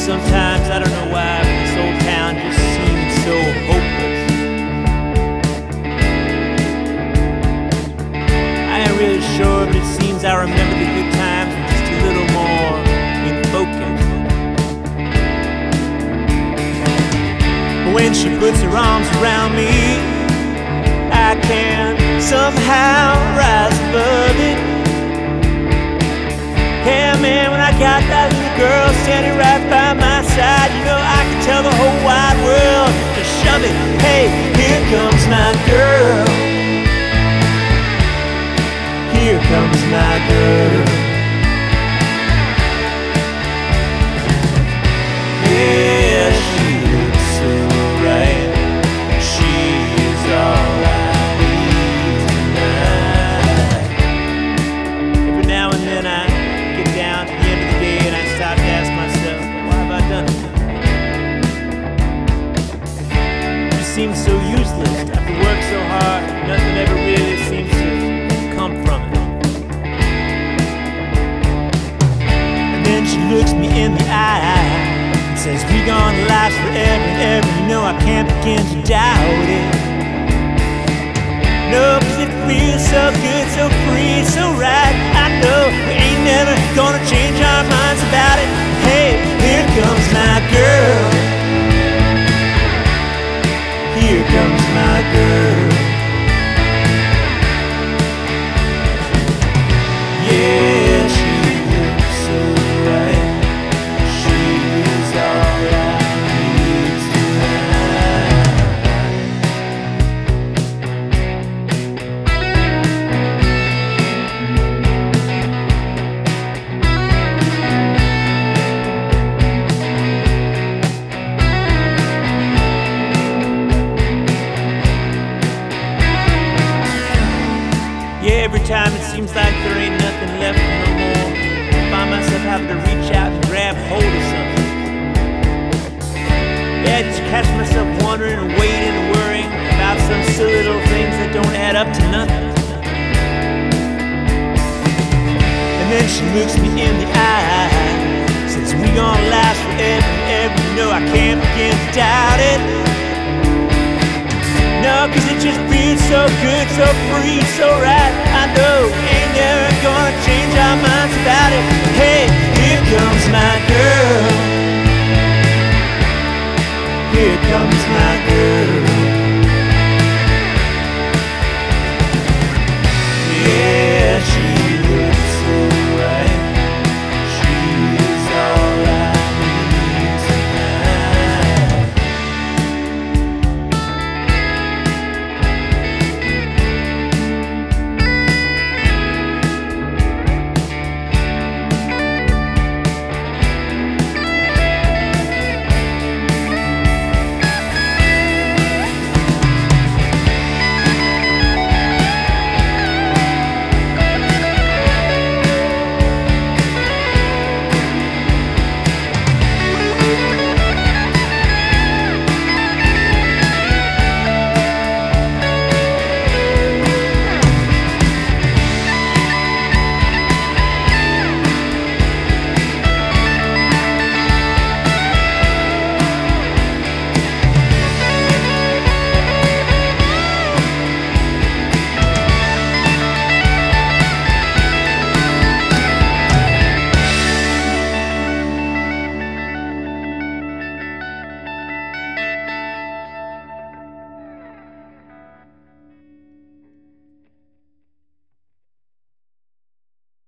sometimes, I don't know why, but this old town just seems so hopeless. I ain't really sure, but it seems I remember the good times with just a little more in focus. When she puts her arms around me, I can somehow rise above it. Yeah, man, when I got that little girl standing right by my side, you know I can tell the whole wide world to shove it. Hey, here comes my girl. Here comes my girl. Yeah, she looks so right. She's all I need tonight. Every now and then I get down to the end of the day and I stop to ask myself, why have I done it? It seems so useless. I have to work so hard. Nothing ever really seems to come from it. And then she looks me in the eye, says we gonna last forever and ever. You know I can't begin to doubt it. No, 'cause it feels so good, so free, so right. I know we ain't never gonna change our minds about it. Hey, here comes my girl. Here comes my girl. Yeah, she looks so right. She's all I need tonight. Yeah, every time it seems like there ain't nothing left no more, I find myself having to reach out and grab hold of something. Yeah, I just catch myself wondering and waiting and worrying about some silly little things that don't add up to nothing. And then she looks me in the eye, says we gonna last forever and ever. You know I can't begin to doubt it. No, 'cause it just feels so good, so free, so right. I know we ain't never gonna change our minds about it. Hey, here comes my girl.